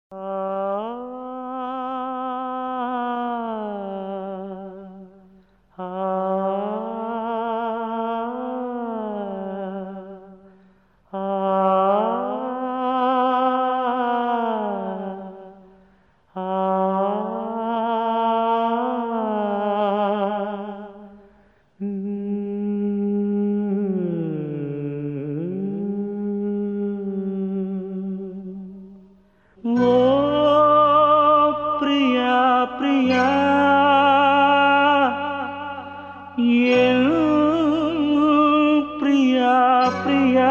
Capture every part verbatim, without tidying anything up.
ஓ பிரியா பிரியா என் பிரியா பிரியா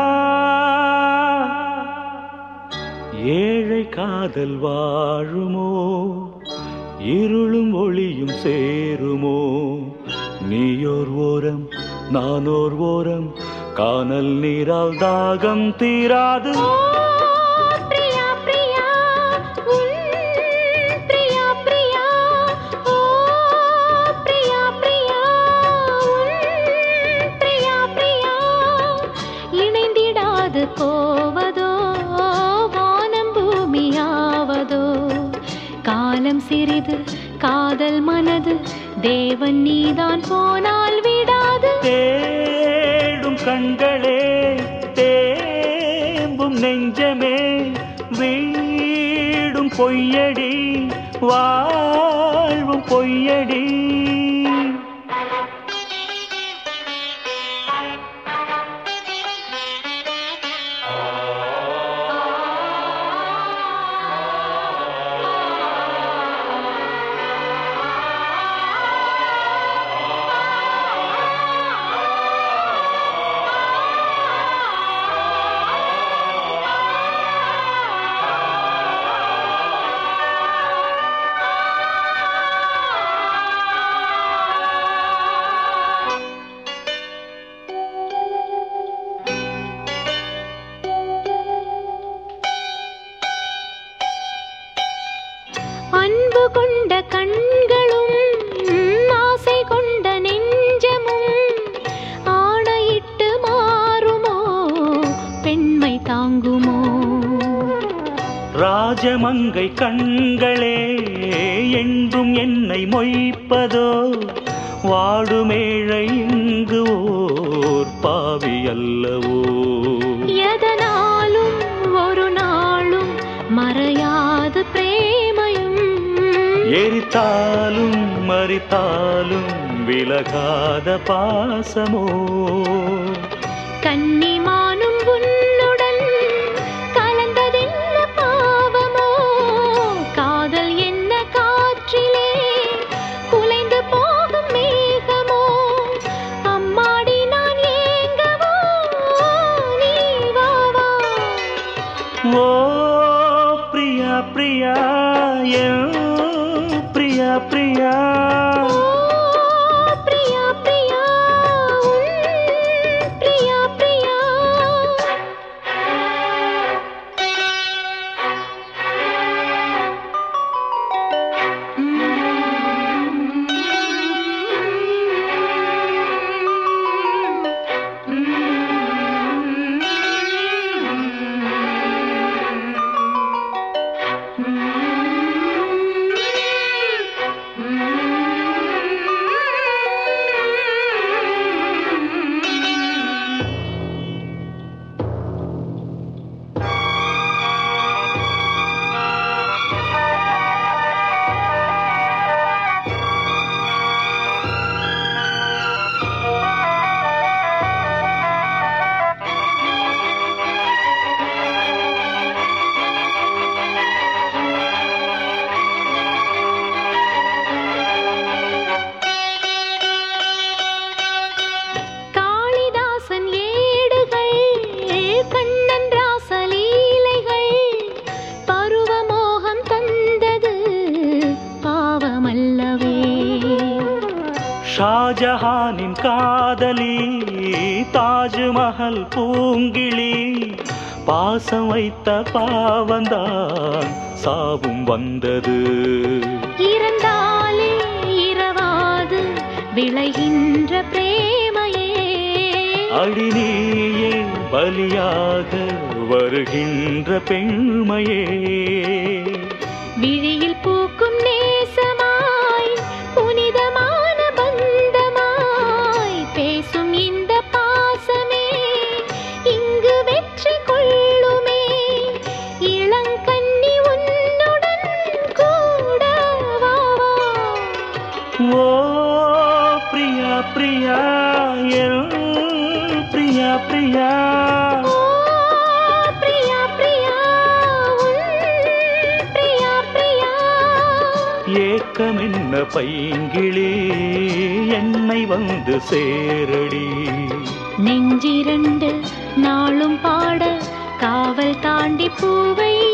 ஏழை காதல் வாழுமோ இருளும் ஒளியும் சேருமோ நீயோர் ஓரம் நானோர் ஓரம் கானல் நீரால் தாகம் தீராது போவதோ வானம் பூமியாவதோ காலம் சிறிது காதல் மனது தேவன் நீதான் போனால் விடாது தேடும் கண்களே தேம்பும் நெஞ்சமே வீடும் பொய்யடி வாழ்வும் பொய்யடி அன்பு கொண்ட கண்களும் ஆசை கொண்ட நெஞ்சமும் ஆணையிட்டு மாறுமோ பெண்மை தாங்குமோ ராஜமங்கை கண்களே என்றும் என்னை மொய்ப்பதோ வாடுமேழை இங்கு ஓர் பாவி அல்லவோ எதனாலும் ஒரு நாளும் மறையாது பிரேமையும் எரித்தாலும் மறித்தாலும் விலகாத பாசமோ கன்னிமானும் உன்னுடன் கலந்ததென்ன பாவமோ காதல் என்ன காற்றிலே குலைந்து போகும் மேகமோ அம்மாடி நான் ஏங்கவோ நீ வா வா ஓ பிரியா பிரியா என் பிரியா பிரியா பிரியா பிரியா பிரியா பிரியா ஷாஜஹானின் காதலி தாஜ்மஹல் பூங்கிளி பாசம் வைத்த பாவந்தான் சாவும் வந்தது இறந்தாலே இரவாது விளைகின்ற பிரேமையே அடிநீயே பலியாக வருகின்ற பெண்மையே ஏக்கம் என்ன பைங்கிளி என்னை வந்து சேரடி. நெஞ்சிரண்டு நாளும் பாட காவல் தாண்டி பூவை